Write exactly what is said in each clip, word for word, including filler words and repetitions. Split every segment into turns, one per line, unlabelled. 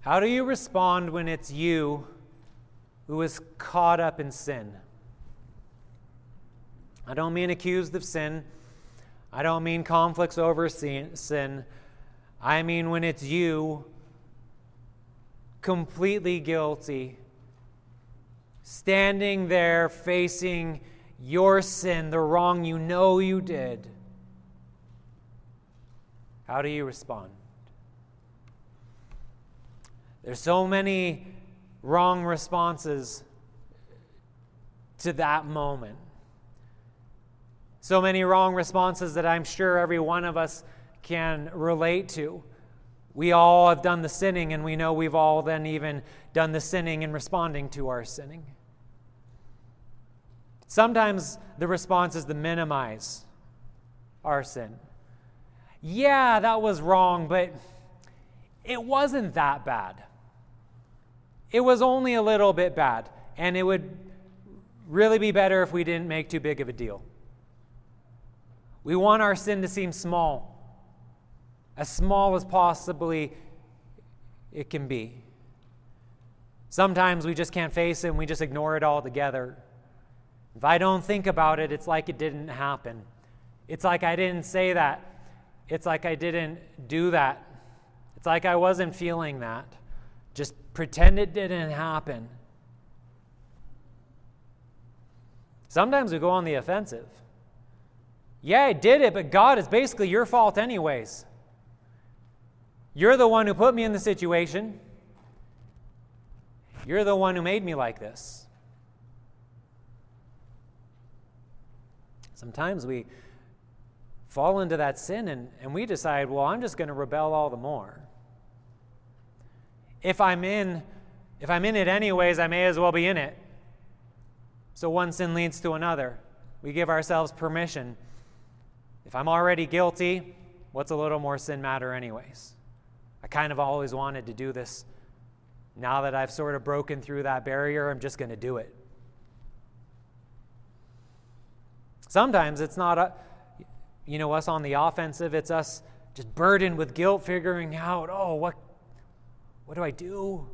How do you respond when it's you who is caught up in sin? I don't mean accused of sin. I don't mean conflicts over sin. I mean when it's you, completely guilty, standing there facing your sin, the wrong you know you did. How do you respond? There's so many wrong responses to that moment. So many wrong responses that I'm sure every one of us can relate to. We all have done the sinning, and we know we've all then even done the sinning in responding to our sinning. Sometimes the response is to minimize our sin. Yeah, that was wrong, but it wasn't that bad. It was only a little bit bad, and it would really be better if we didn't make too big of a deal. We want our sin to seem small, as small as possibly it can be. Sometimes we just can't face it and we just ignore it altogether. If I don't think about it, it's like it didn't happen. It's like I didn't say that. It's like I didn't do that. It's like I wasn't feeling that. Just pretend it didn't happen. Sometimes we go on the offensive. Yeah, I did it, but God, it's basically your fault anyways. You're the one who put me in the situation. You're the one who made me like this. Sometimes we fall into that sin and, and we decide, well, I'm just going to rebel all the more. If I'm in, if I'm in it anyways, I may as well be in it. So one sin leads to another. We give ourselves permission. If I'm already guilty, what's a little more sin matter anyways? I kind of always wanted to do this. Now that I've sort of broken through that barrier, I'm just going to do it. Sometimes it's not, a, you know, us on the offensive. It's us just burdened with guilt, figuring out, oh, what, what do I do?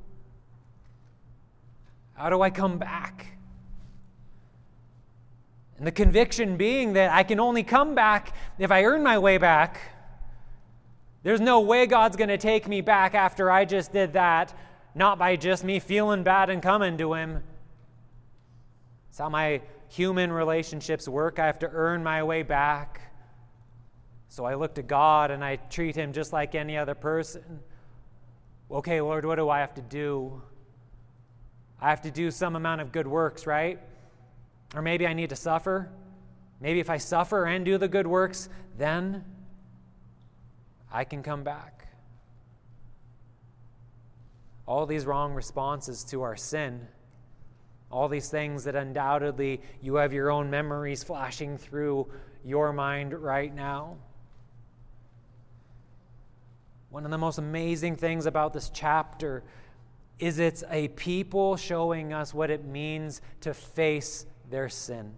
How do I come back? And the conviction being that I can only come back if I earn my way back. There's no way God's going to take me back after I just did that, not by just me feeling bad and coming to Him. It's how my human relationships work. I have to earn my way back. So I look to God and I treat Him just like any other person. Okay, Lord, what do I have to do? I have to do some amount of good works, right? Or maybe I need to suffer. Maybe if I suffer and do the good works, then I can come back. All these wrong responses to our sin, all these things that undoubtedly you have your own memories flashing through your mind right now. One of the most amazing things about this chapter is it's a people showing us what it means to face their sin.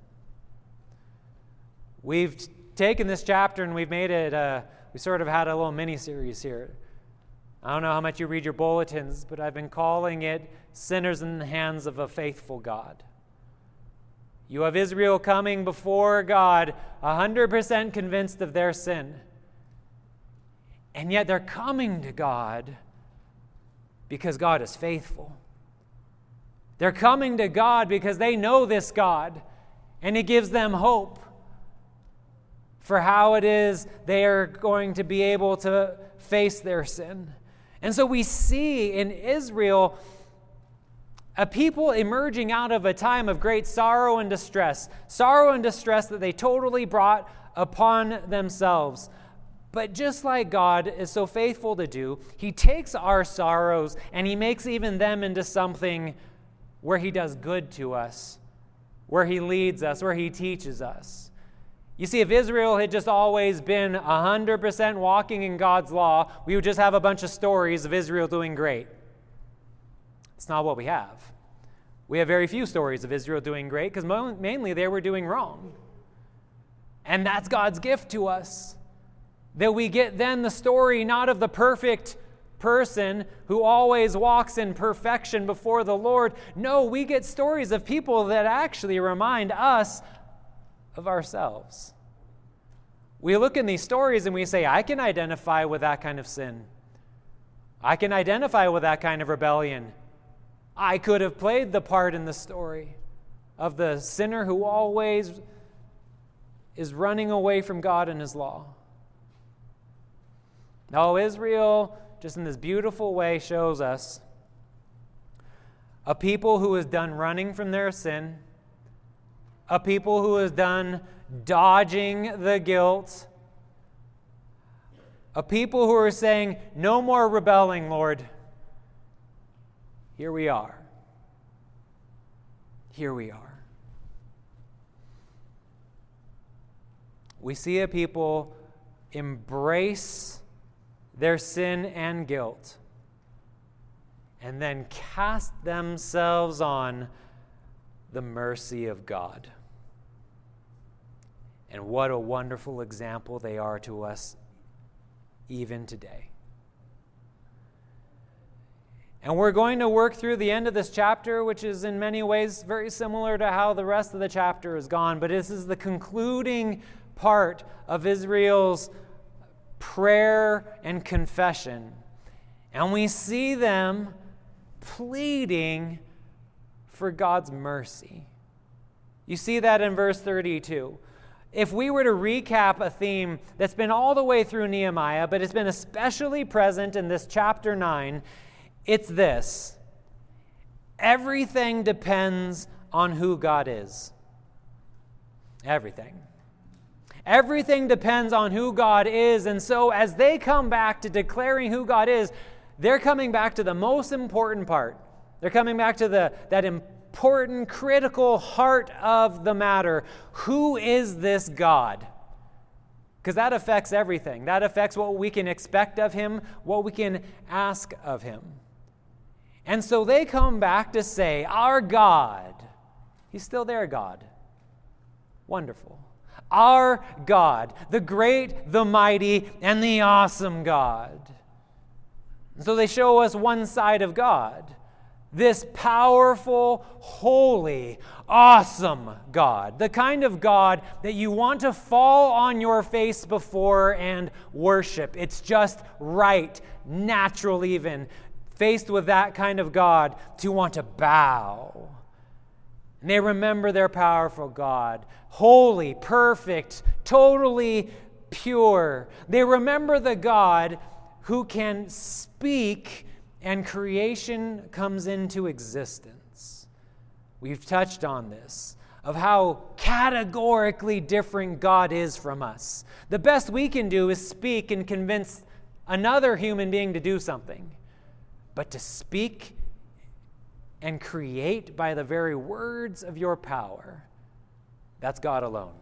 We've taken this chapter and we've made it, uh, we sort of had a little mini-series here. I don't know how much you read your bulletins, but I've been calling it Sinners in the Hands of a Faithful God. You have Israel coming before God, one hundred percent convinced of their sin. And yet they're coming to God because God is faithful. They're coming to God because they know this God, and He gives them hope for how it is they are going to be able to face their sin. And so we see in Israel a people emerging out of a time of great sorrow and distress, sorrow and distress that they totally brought upon themselves. But just like God is so faithful to do, He takes our sorrows and He makes even them into something where He does good to us, where He leads us, where He teaches us. You see, if Israel had just always been one hundred percent walking in God's law, we would just have a bunch of stories of Israel doing great. It's not what we have. We have very few stories of Israel doing great because mainly they were doing wrong. And that's God's gift to us, that we get then the story not of the perfect person who always walks in perfection before the Lord. No, we get stories of people that actually remind us of ourselves. We look in these stories and we say, I can identify with that kind of sin. I can identify with that kind of rebellion. I could have played the part in the story of the sinner who always is running away from God and His law. Now, Israel, just in this beautiful way, shows us a people who is done running from their sin, a people who is done dodging the guilt, a people who are saying, no more rebelling, Lord. Here we are. Here we are. We see a people embrace their sin and guilt and then cast themselves on the mercy of God. And what a wonderful example they are to us even today. And we're going to work through the end of this chapter, which is in many ways very similar to how the rest of the chapter has gone. But this is the concluding part of Israel's prayer and confession. And we see them pleading for God's mercy. You see that in verse thirty-two. If we were to recap a theme that's been all the way through Nehemiah, but it's been especially present in this chapter nine, it's this: everything depends on who God is. Everything. Everything depends on who God is, and so as they come back to declaring who God is, they're coming back to the most important part. They're coming back to the that important, critical heart of the matter. Who is this God? Because that affects everything. That affects what we can expect of Him, what we can ask of Him. And so they come back to say, our God, He's still there, God. Wonderful. Our God, the great, the mighty, and the awesome God. So they show us one side of God. This powerful, holy, awesome God. The kind of God that you want to fall on your face before and worship. It's just right, natural even, faced with that kind of God, to want to bow. And they remember their powerful God, holy, perfect, totally pure. They remember the God who can speak and creation comes into existence. We've touched on this, of how categorically different God is from us. The best we can do is speak and convince another human being to do something. But to speak and create by the very words of your power, that's God alone.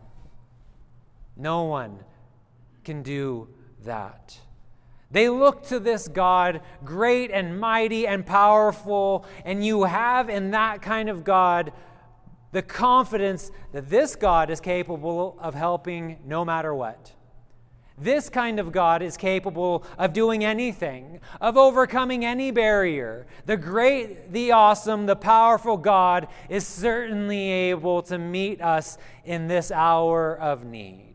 No one can do that. They look to this God, great and mighty and powerful, and you have in that kind of God the confidence that this God is capable of helping no matter what. This kind of God is capable of doing anything, of overcoming any barrier. The great, the awesome, the powerful God is certainly able to meet us in this hour of need.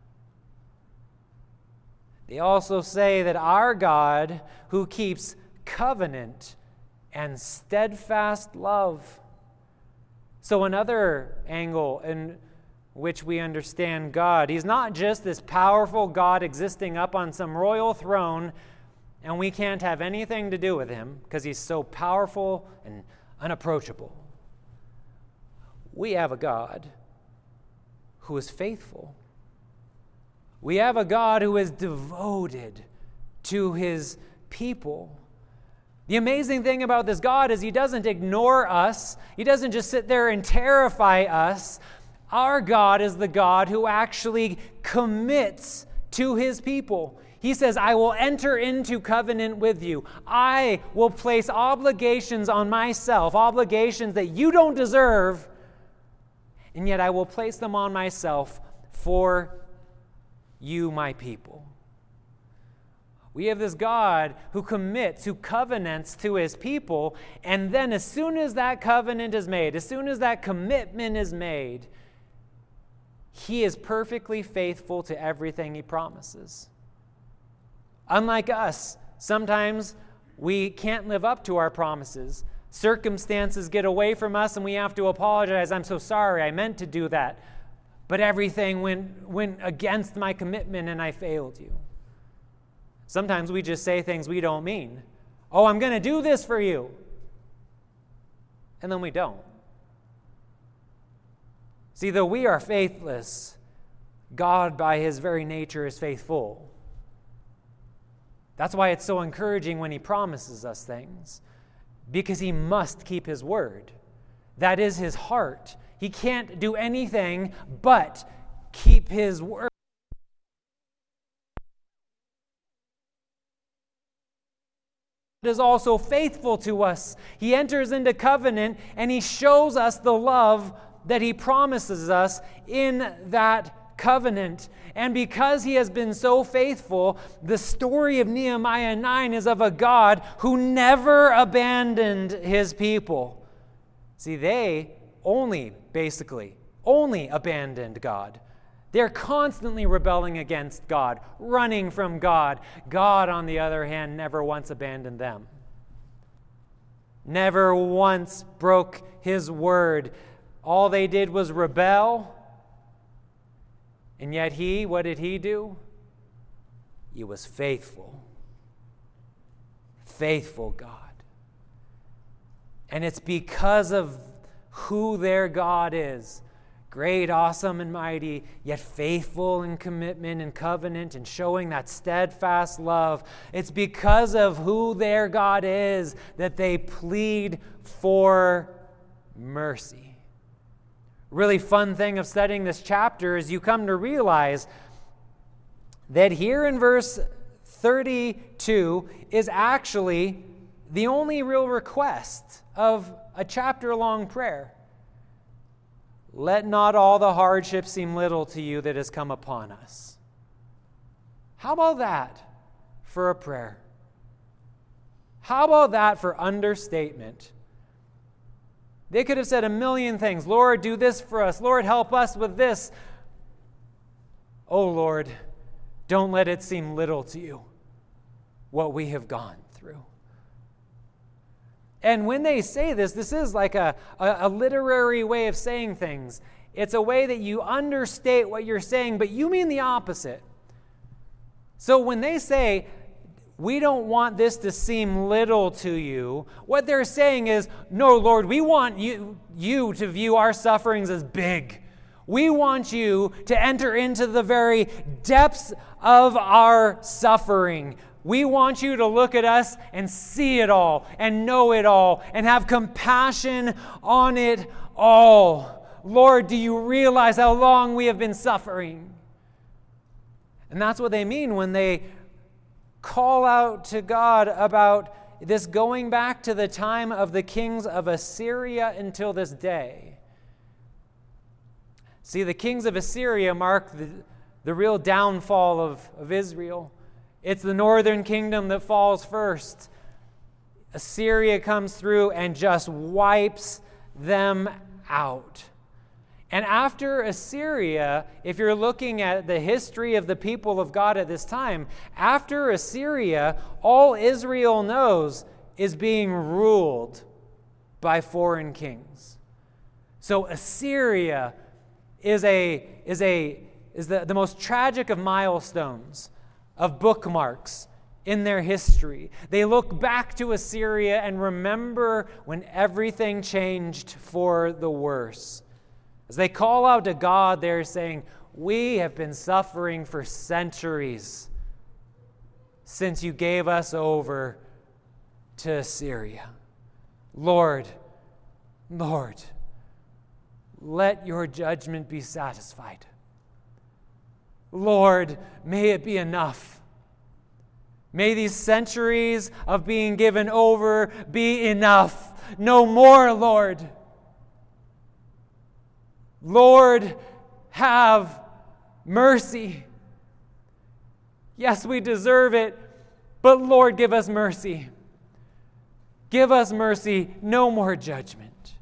They also say that our God, who keeps covenant and steadfast love. So another angle in which we understand God, He's not just this powerful God existing up on some royal throne, and we can't have anything to do with Him because He's so powerful and unapproachable. We have a God who is faithful. We have a God who is devoted to His people. The amazing thing about this God is He doesn't ignore us. He doesn't just sit there and terrify us. Our God is the God who actually commits to His people. He says, I will enter into covenant with you. I will place obligations on myself, obligations that you don't deserve, and yet I will place them on myself for you, my people. We have this God who commits, who covenants to his people, and then as soon as that covenant is made, as soon as that commitment is made, he is perfectly faithful to everything he promises. Unlike us, sometimes we can't live up to our promises. Circumstances get away from us and we have to apologize. I'm so sorry, I meant to do that. But everything went, went against my commitment and I failed you. Sometimes we just say things we don't mean. Oh, I'm going to do this for you. And then we don't. See, though we are faithless, God by his very nature is faithful. That's why it's so encouraging when he promises us things, because he must keep his word. That is his heart. He can't do anything but keep his word. God is also faithful to us. He enters into covenant and he shows us the love that he promises us in that covenant. And because he has been so faithful, the story of Nehemiah nine is of a God who never abandoned his people. See, they only, basically, only abandoned God. They're constantly rebelling against God, running from God. God, on the other hand, never once abandoned them. Never once broke his word. All they did was rebel. And yet he, what did he do? He was faithful. Faithful God. And it's because of who their God is. Great, awesome, and mighty, yet faithful in commitment and covenant and showing that steadfast love. It's because of who their God is that they plead for mercy. Really fun thing of studying this chapter is you come to realize that here in verse thirty-two is actually the only real request of a chapter-long prayer. Let not all the hardship seem little to you that has come upon us. How about that for a prayer? How about that for understatement? They could have said a million things. Lord, do this for us. Lord, help us with this. Oh, Lord, don't let it seem little to you what we have gone through. And when they say this, this is like a, a, a literary way of saying things. It's a way that you understate what you're saying, but you mean the opposite. So when they say, we don't want this to seem little to you, what they're saying is, no, Lord, we want you, you to view our sufferings as big. We want you to enter into the very depths of our suffering. We want you to look at us and see it all and know it all and have compassion on it all. Lord, do you realize how long we have been suffering? And that's what they mean when they call out to God about this going back to the time of the kings of Assyria until this day. See, the kings of Assyria mark the, the real downfall of, of Israel. It's the northern kingdom that falls first. Assyria comes through and just wipes them out. And after Assyria, if you're looking at the history of the people of God at this time, after Assyria, all Israel knows is being ruled by foreign kings. So Assyria is a is a is the, the most tragic of milestones, of bookmarks in their history. They look back to Assyria and remember when everything changed for the worse. As they call out to God, they're saying, we have been suffering for centuries since you gave us over to Assyria. Lord, Lord, let your judgment be satisfied. Lord, may it be enough. May these centuries of being given over be enough. No more, Lord. Lord, have mercy. Yes, we deserve it, but Lord, give us mercy. Give us mercy, no more judgment.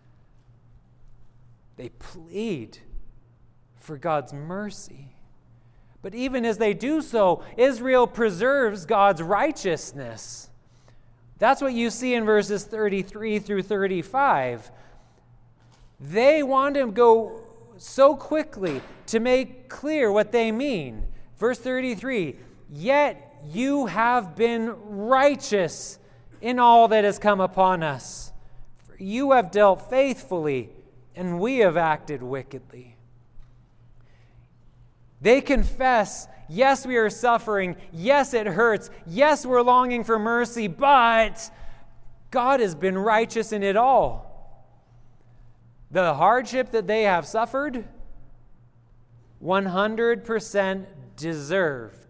They plead for God's mercy. But even as they do so, Israel preserves God's righteousness. That's what you see in verses thirty-three through thirty-five. They want to go so quickly to make clear what they mean. Verse thirty-three, yet you have been righteous in all that has come upon us. For you have dealt faithfully, and we have acted wickedly. They confess, yes, we are suffering. Yes, it hurts. Yes, we're longing for mercy, but God has been righteous in it all. The hardship that they have suffered, one hundred percent deserved.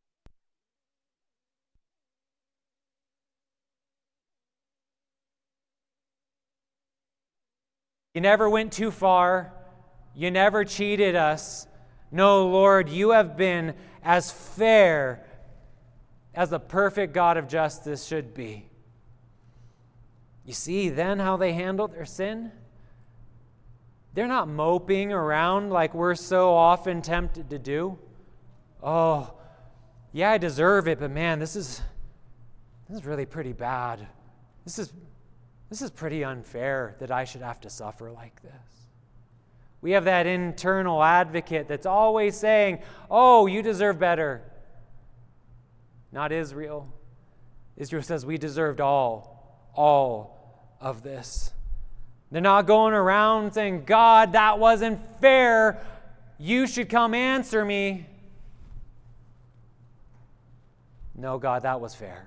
You never went too far. You never cheated us. No, Lord, you have been as fair as the perfect God of justice should be. You see then how they handled their sin? They're not moping around like we're so often tempted to do. Oh, yeah, I deserve it, but man, this is this is really pretty bad. This is this is pretty unfair that I should have to suffer like this. We have that internal advocate that's always saying, oh, you deserve better. Not Israel. Israel says we deserved all, all of this. They're not going around saying, God, that wasn't fair. You should come answer me. No, God, that was fair.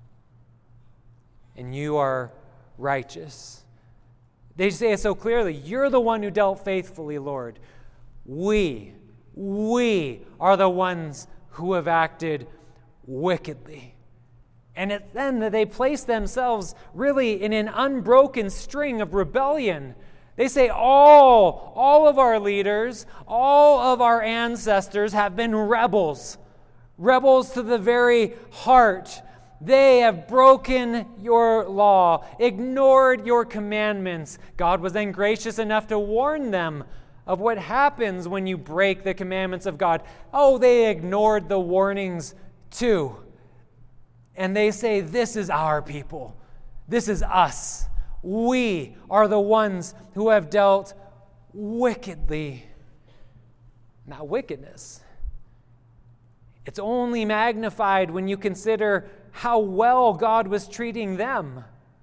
And you are righteous. They say it so clearly. You're the one who dealt faithfully, Lord. We, we are the ones who have acted wickedly. And it's then that they place themselves really in an unbroken string of rebellion. They say all, all of our leaders, all of our ancestors have been rebels. Rebels to the very heart. They have broken your law, ignored your commandments. God was then gracious enough to warn them of what happens when you break the commandments of God. Oh, they ignored the warnings too. And they say, this is our people. This is us. We are the ones who have dealt wickedly. Now, wickedness, it's only magnified when you consider how well God was treating them.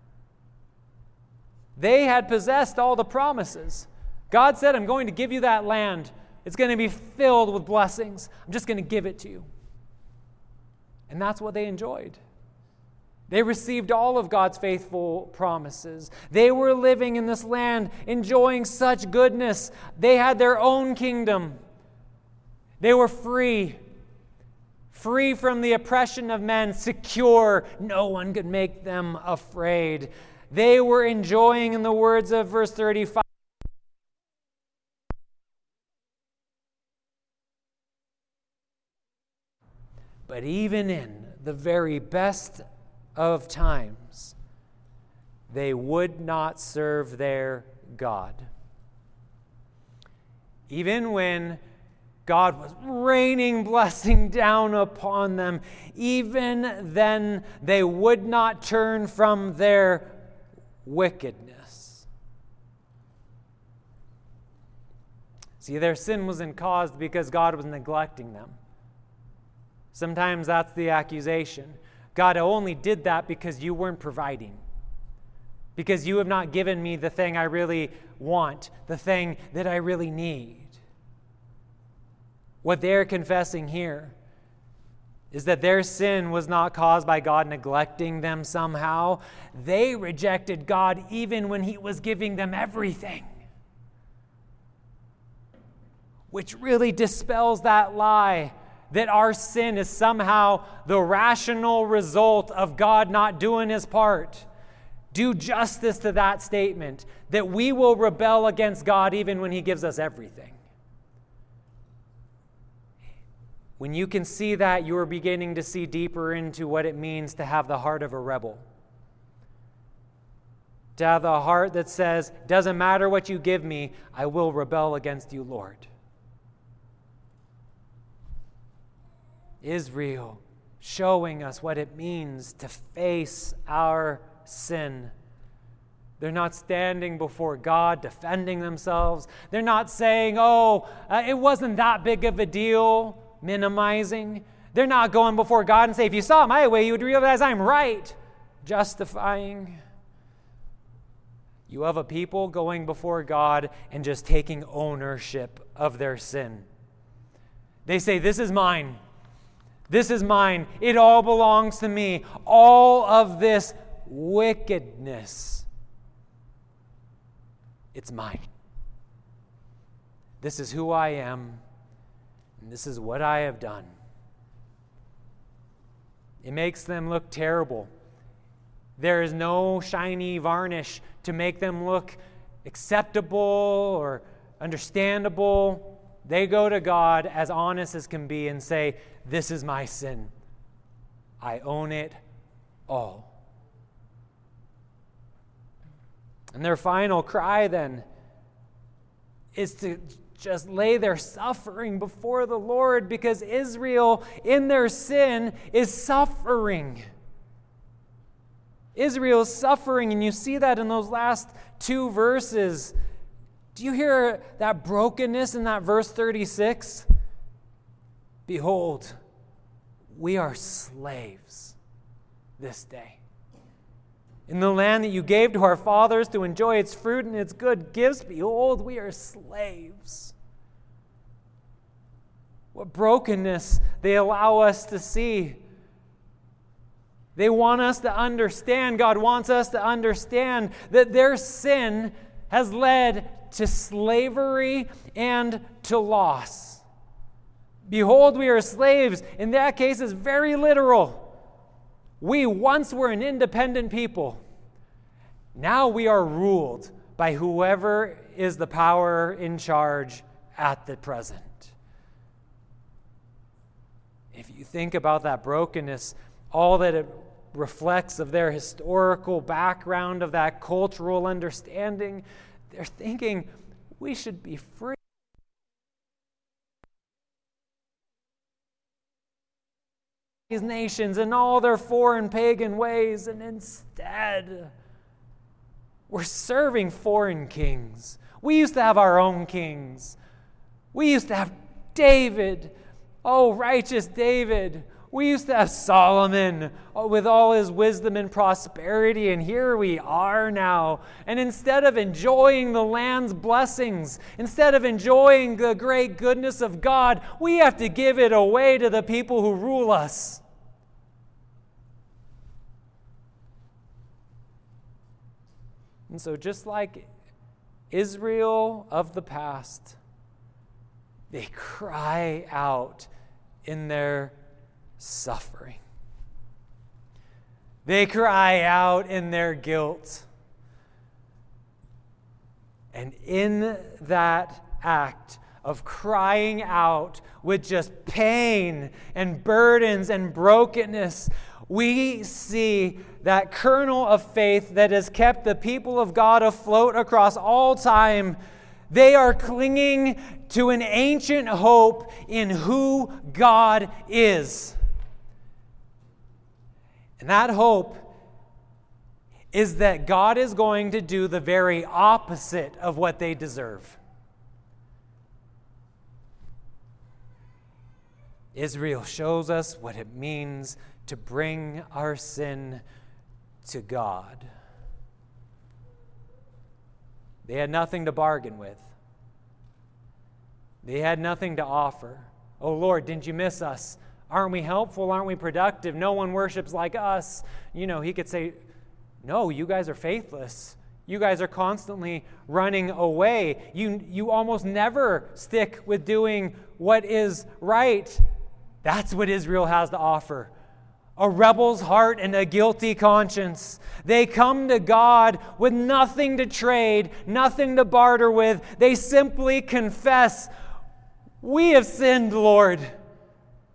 They had possessed all the promises. God said, I'm going to give you that land. It's going to be filled with blessings. I'm just going to give it to you. And that's what they enjoyed. They received all of God's faithful promises. They were living in this land, enjoying such goodness. They had their own kingdom. They were free. Free from the oppression of men, secure. No one could make them afraid. They were enjoying, in the words of verse thirty-five, but even in the very best of times, they would not serve their God. Even when God was raining blessing down upon them, even then they would not turn from their wickedness. See, their sin wasn't caused because God was neglecting them. Sometimes that's the accusation. God only did that because you weren't providing. Because you have not given me the thing I really want, the thing that I really need. What they're confessing here is that their sin was not caused by God neglecting them somehow. They rejected God even when He was giving them everything. Which really dispels that lie that our sin is somehow the rational result of God not doing His part. Do justice to that statement, that we will rebel against God even when He gives us everything. When you can see that, you are beginning to see deeper into what it means to have the heart of a rebel. To have the heart that says, doesn't matter what you give me, I will rebel against you, Lord. Israel showing us what it means to face our sin. They're not standing before God defending themselves. They're not saying, oh, uh, it wasn't that big of a deal, minimizing. They're not going before God and say, if you saw it my way, you would realize I'm right, justifying. You have a people going before God and just taking ownership of their sin. They say, this is mine. This is mine. It all belongs to me. All of this wickedness, it's mine. This is who I am, and this is what I have done. It makes them look terrible. There is no shiny varnish to make them look acceptable or understandable. They go to God as honest as can be and say, this is my sin. I own it all. And their final cry then is to just lay their suffering before the Lord, because Israel in their sin is suffering. Israel is suffering, and you see that in those last two verses. Do you hear that brokenness in that verse thirty-six? Behold, we are slaves this day. In the land that you gave to our fathers to enjoy its fruit and its good gifts, behold, we are slaves. What brokenness they allow us to see. They want us to understand, God wants us to understand that their sin has led to slavery and to loss. Behold, we are slaves. In that case, it's very literal. We once were an independent people. Now we are ruled by whoever is the power in charge at the present. If you think about that brokenness, all that it reflects of their historical background, of that cultural understanding, they're thinking we should be free. These nations and all their foreign pagan ways, and instead we're serving foreign kings. We used to have our own kings. We used to have David, oh righteous David. We used to have Solomon with all his wisdom and prosperity, and here we are now. And instead of enjoying the land's blessings, instead of enjoying the great goodness of God, we have to give it away to the people who rule us. And so just like Israel of the past, they cry out in their suffering. They cry out in their guilt. And in that act of crying out with just pain and burdens and brokenness, we see that kernel of faith that has kept the people of God afloat across all time. They are clinging to an ancient hope in who God is. And that hope is that God is going to do the very opposite of what they deserve. Israel shows us what it means to bring our sin to God. They had nothing to bargain with. They had nothing to offer. Oh Lord, didn't you miss us? Aren't we helpful? Aren't we productive? No one worships like us. You know, he could say, no, you guys are faithless. You guys are constantly running away. You, you almost never stick with doing what is right. That's what Israel has to offer. A rebel's heart and a guilty conscience. They come to God with nothing to trade, nothing to barter with. They simply confess, we have sinned, Lord.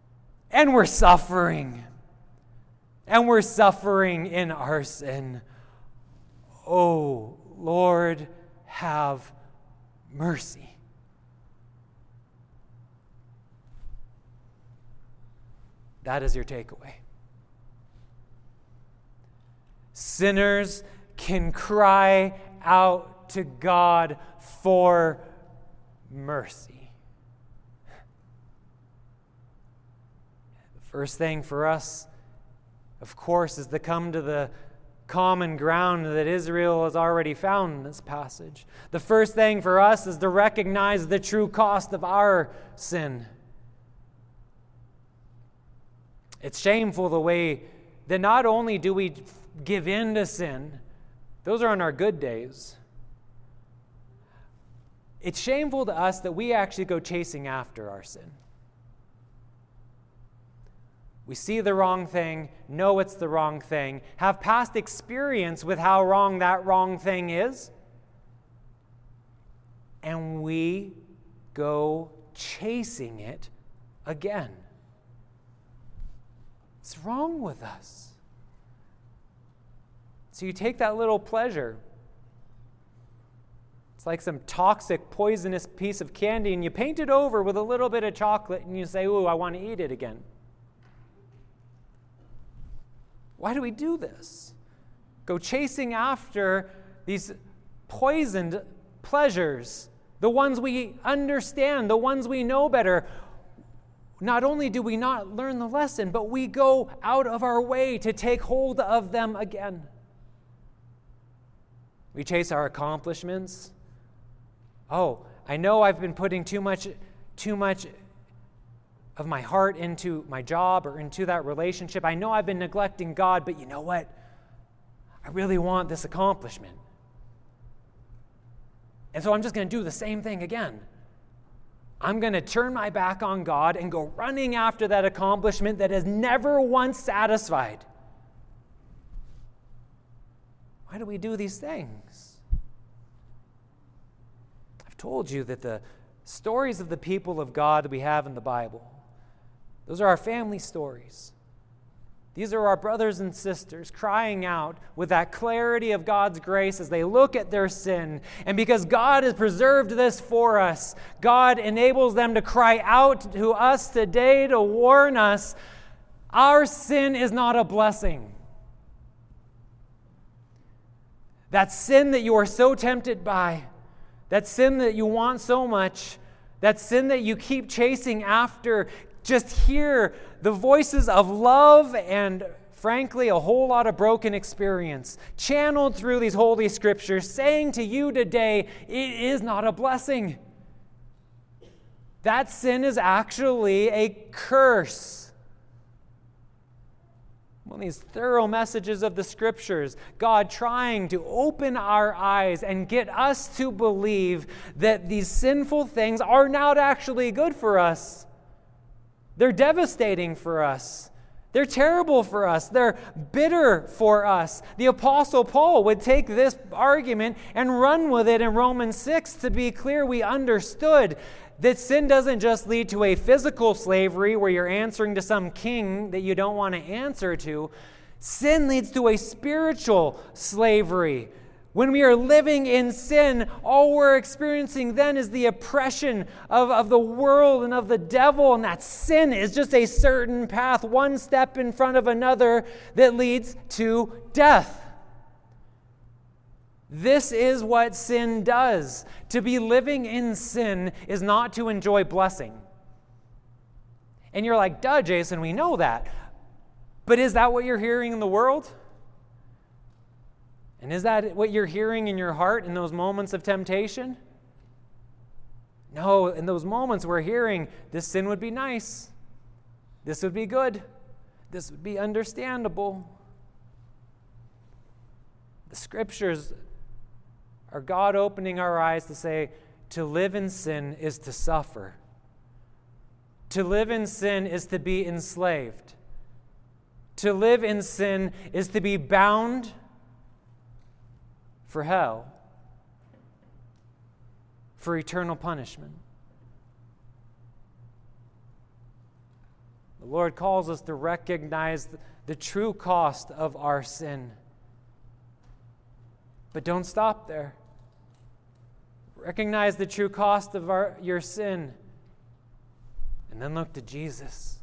And we're suffering. And we're suffering in our sin. Oh, Lord, have mercy. That is your takeaway. Sinners can cry out to God for mercy. The first thing for us, of course, is to come to the common ground that Israel has already found in this passage. The first thing for us is to recognize the true cost of our sin. It's shameful the way that not only do we give in to sin, those are on our good days. It's shameful to us that we actually go chasing after our sin. We see the wrong thing, know it's the wrong thing, have past experience with how wrong that wrong thing is, and we go chasing it again. What's wrong with us? So you take that little pleasure. It's like some toxic, poisonous piece of candy, and you paint it over with a little bit of chocolate, and you say, ooh, I want to eat it again. Why do we do this? Go chasing after these poisoned pleasures, the ones we understand, the ones we know better. Not only do we not learn the lesson, but we go out of our way to take hold of them again. We chase our accomplishments. Oh, I know I've been putting too much, too much of my heart into my job or into that relationship. I know I've been neglecting God, but you know what? I really want this accomplishment. And so I'm just going to do the same thing again. I'm going to turn my back on God and go running after that accomplishment that is never once satisfied. Why do we do these things? I've told you that the stories of the people of God that we have in the Bible, those are our family stories. These are our brothers and sisters crying out with that clarity of God's grace as they look at their sin. And because God has preserved this for us, God enables them to cry out to us today to warn us, our sin is not a blessing. That sin that you are so tempted by, that sin that you want so much, that sin that you keep chasing after, just hear the voices of love and, frankly, a whole lot of broken experience channeled through these holy scriptures, saying to you today, it is not a blessing. That sin is actually a curse. One of these thorough messages of the scriptures, God trying to open our eyes and get us to believe that these sinful things are not actually good for us. They're devastating for us. They're terrible for us. They're bitter for us. The Apostle Paul would take this argument and run with it in Romans six to be clear we understood that sin doesn't just lead to a physical slavery where you're answering to some king that you don't want to answer to. Sin leads to a spiritual slavery. When we are living in sin, all we're experiencing then is the oppression of, of the world and of the devil, and that sin is just a certain path, one step in front of another, that leads to death. This is what sin does. To be living in sin is not to enjoy blessing. And you're like, duh, Jason, we know that. But is that what you're hearing in the world? And is that what you're hearing in your heart in those moments of temptation? No, in those moments we're hearing, this sin would be nice. This would be good. This would be understandable. The scriptures are God opening our eyes to say, to live in sin is to suffer. To live in sin is to be enslaved. To live in sin is to be bound for hell, for eternal punishment. The Lord calls us to recognize the true cost of our sin. But don't stop there. Recognize the true cost of our, your sin, and then look to Jesus.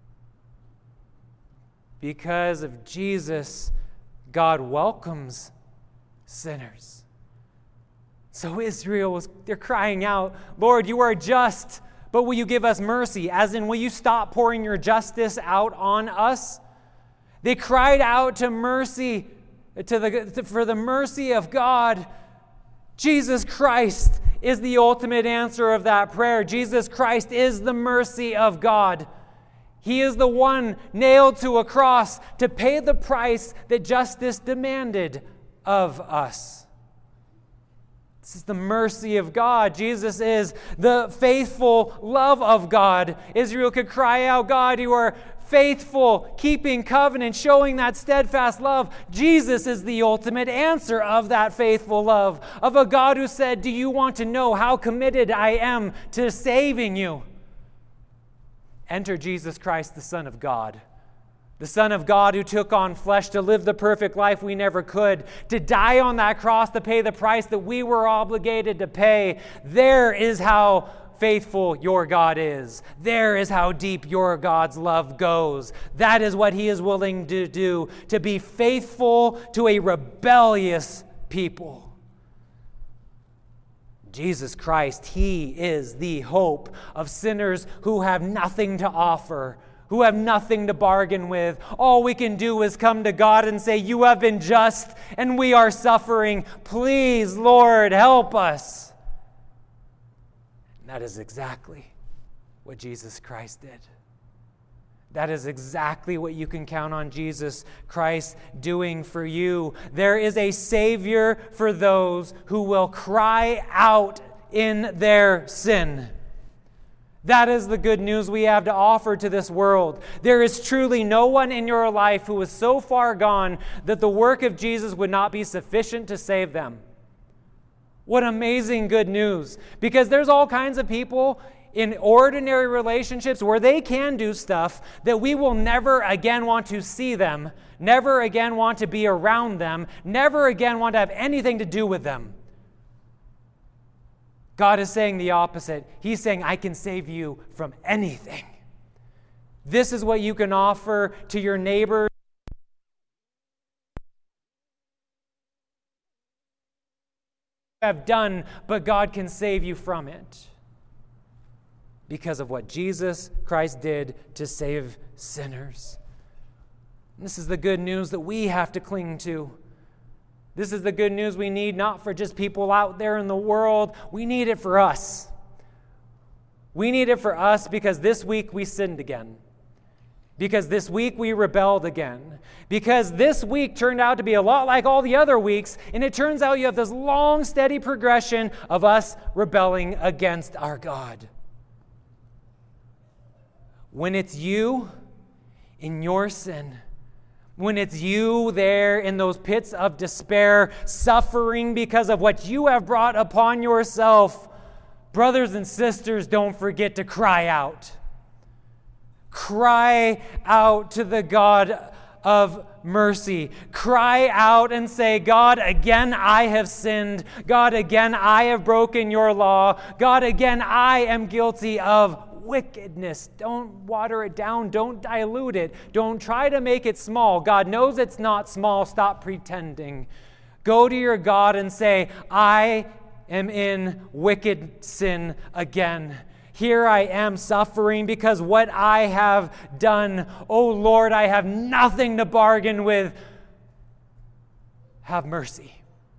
Because of Jesus, God welcomes sinners. So Israel was, they're crying out, Lord, you are just, but will you give us mercy? As in, will you stop pouring your justice out on us? They cried out to mercy, to the, to, for the mercy of God. Jesus Christ is the ultimate answer of that prayer. Jesus Christ is the mercy of God. He is the one nailed to a cross to pay the price that justice demanded of us. This is the mercy of God. Jesus is the faithful love of God. Israel could cry out, God, you are faithful, keeping covenant, showing that steadfast love. Jesus is the ultimate answer of that faithful love, of a God who said, do you want to know how committed I am to saving you? Enter Jesus Christ, the Son of God. The Son of God who took on flesh to live the perfect life we never could, to die on that cross to pay the price that we were obligated to pay. There is how faithful your God is. There is how deep your God's love goes. That is what He is willing to do, to be faithful to a rebellious people. Jesus Christ, He is the hope of sinners who have nothing to offer, who have nothing to bargain with. All we can do is come to God and say, you have been just and we are suffering. Please, Lord, help us. And that is exactly what Jesus Christ did. That is exactly what you can count on Jesus Christ doing for you. There is a Savior for those who will cry out in their sin. That is the good news we have to offer to this world. There is truly no one in your life who is so far gone that the work of Jesus would not be sufficient to save them. What amazing good news. Because there's all kinds of people in ordinary relationships where they can do stuff that we will never again want to see them, never again want to be around them, never again want to have anything to do with them. God is saying the opposite. He's saying, I can save you from anything. This is what you can offer to your neighbors. Have done, but God can save you from it because of what Jesus Christ did to save sinners. This is the good news that we have to cling to. This is the good news we need, not for just people out there in the world. We need it for us. We need it for us because this week we sinned again. Because this week we rebelled again. Because this week turned out to be a lot like all the other weeks, and it turns out you have this long, steady progression of us rebelling against our God. When it's you in your sin, when it's you there in those pits of despair, suffering because of what you have brought upon yourself, brothers and sisters, don't forget to cry out. Cry out to the God of mercy. Cry out and say, God, again I have sinned. God, again I have broken your law. God, again I am guilty of wickedness. Don't water it down. Don't dilute it. Don't try to make it small. God knows it's not small. Stop pretending. Go to your God and say, I am in wicked sin again. Here I am suffering because what I have done. Oh Lord, I have nothing to bargain with. Have mercy.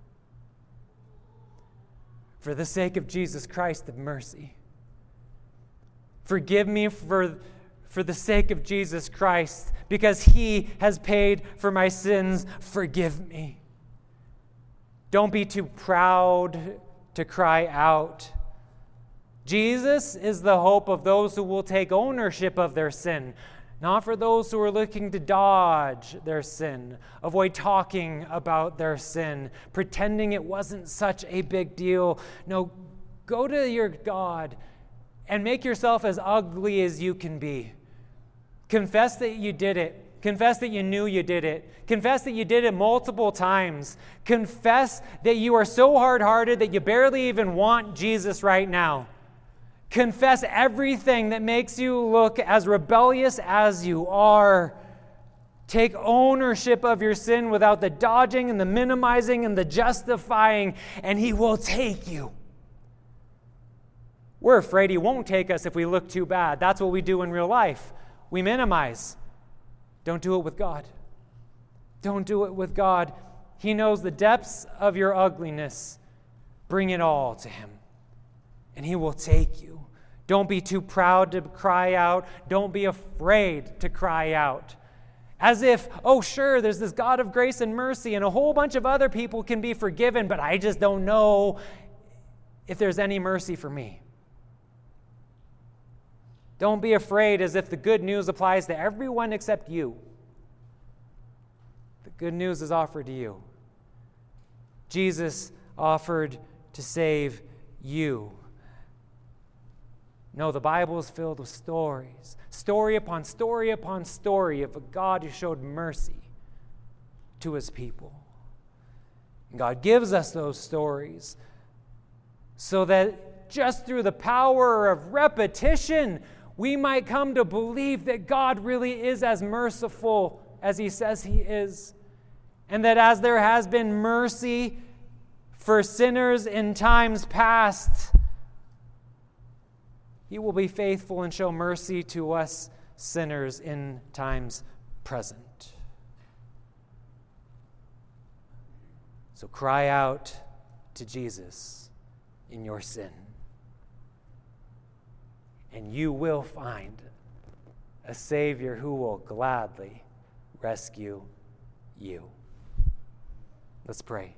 For the sake of Jesus Christ, have mercy. Forgive me for, for the sake of Jesus Christ, because He has paid for my sins. Forgive me. Don't be too proud to cry out. Jesus is the hope of those who will take ownership of their sin, not for those who are looking to dodge their sin, avoid talking about their sin, pretending it wasn't such a big deal. No, go to your God and make yourself as ugly as you can be. Confess that you did it. Confess that you knew you did it. Confess that you did it multiple times. Confess that you are so hard-hearted that you barely even want Jesus right now. Confess everything that makes you look as rebellious as you are. Take ownership of your sin without the dodging and the minimizing and the justifying, and He will take you. We're afraid He won't take us if we look too bad. That's what we do in real life. We minimize. Don't do it with God. Don't do it with God. He knows the depths of your ugliness. Bring it all to Him, and He will take you. Don't be too proud to cry out. Don't be afraid to cry out. As if, oh, sure, there's this God of grace and mercy, and a whole bunch of other people can be forgiven, but I just don't know if there's any mercy for me. Don't be afraid as if the good news applies to everyone except you. The good news is offered to you. Jesus offered to save you. No, the Bible is filled with stories, story upon story upon story of a God who showed mercy to His people. And God gives us those stories so that just through the power of repetition, we might come to believe that God really is as merciful as He says He is. And that as there has been mercy for sinners in times past, He will be faithful and show mercy to us sinners in times present. So cry out to Jesus in your sin, and you will find a Savior who will gladly rescue you. Let's pray.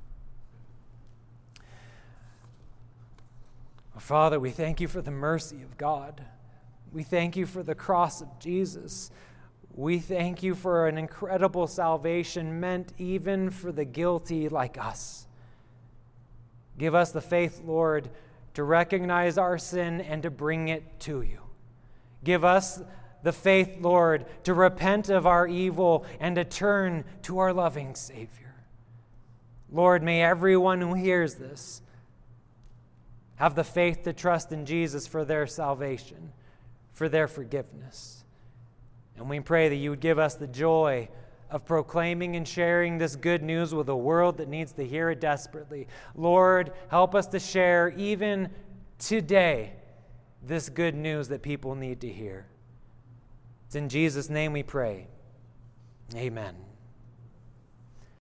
Father, we thank You for the mercy of God. We thank You for the cross of Jesus. We thank You for an incredible salvation meant even for the guilty like us. Give us the faith, Lord, to recognize our sin and to bring it to You. Give us the faith, Lord, to repent of our evil and to turn to our loving Savior. Lord, may everyone who hears this have the faith to trust in Jesus for their salvation, for their forgiveness. And we pray that You would give us the joy of proclaiming and sharing this good news with a world that needs to hear it desperately. Lord, help us to share even today this good news that people need to hear. It's in Jesus' name we pray. Amen.